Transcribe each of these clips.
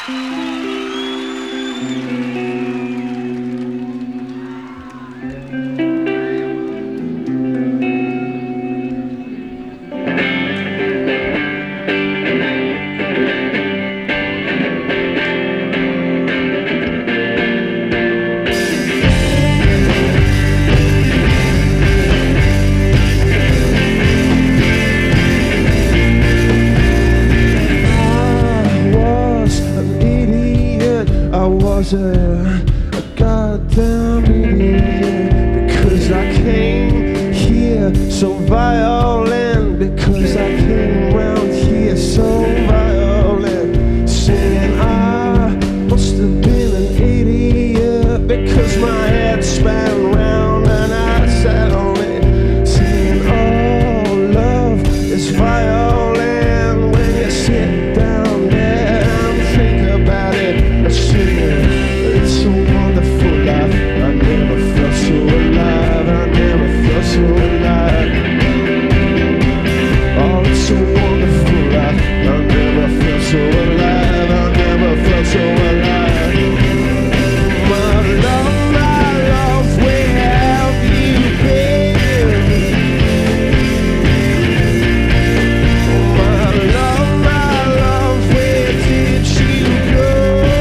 I was a goddamn idiot because I came here so violent, because I came round here so violent, saying I must have been an idiot because my head span round and I sat on it, saying oh, love is violent when you sit down there and think about it. It's a wonderful life. I never felt so alive. I never felt so alive. Oh, it's a wonderful life. I never felt so alive. I never felt so alive. My love, where have you been? My love, where did you go?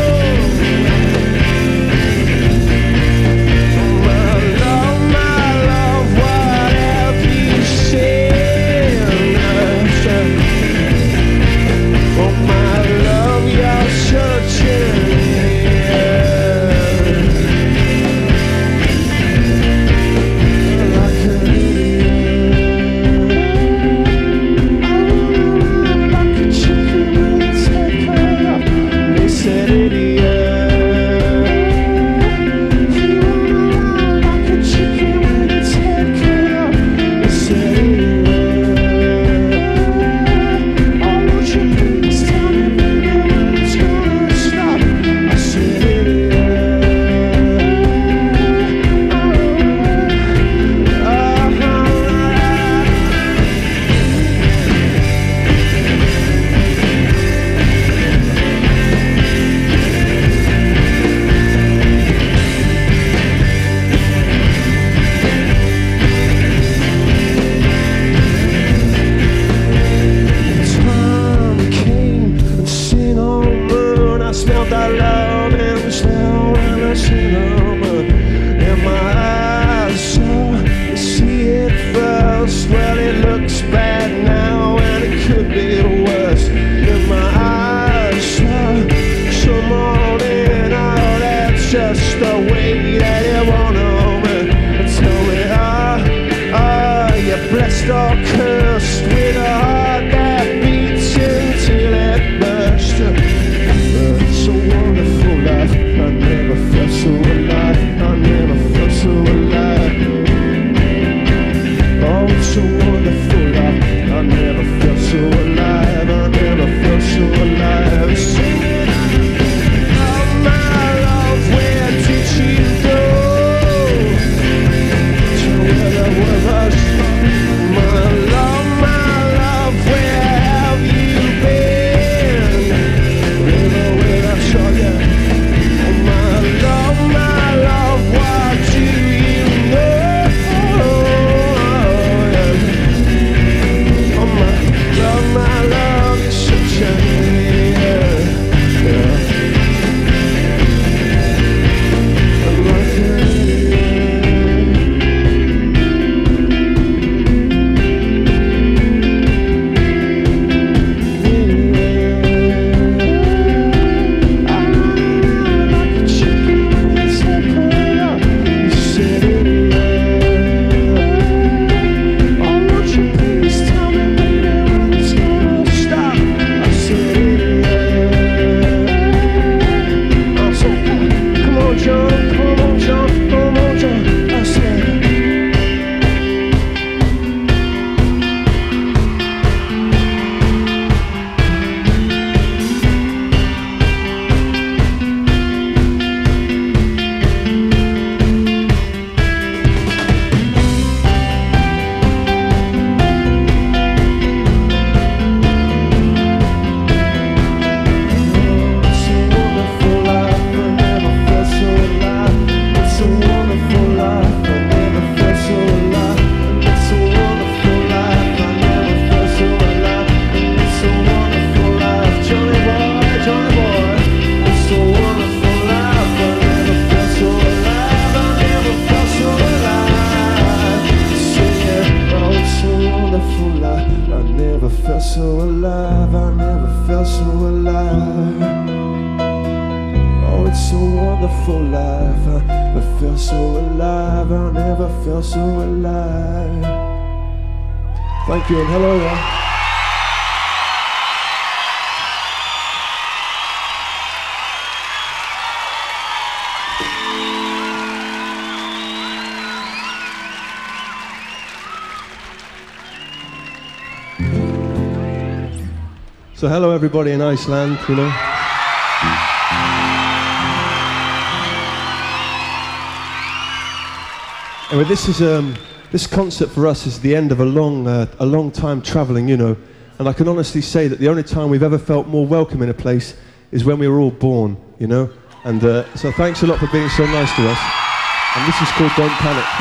Well, it looks bad now, and it could be worse. In my eyes, some morning, oh, that's just the way that you want to tell me, you're blessed or cursed with a heart that beats until it bursts. It's so wonderful. so alive, I never felt so alive. Thank you and hello there. So hello everybody in Iceland, you know. Anyway, this concert for us is the end of a long time travelling, you know. And I can honestly say that the only time we've ever felt more welcome in a place is when we were all born, you know. And so thanks a lot for being so nice to us. And this is called Don't Panic.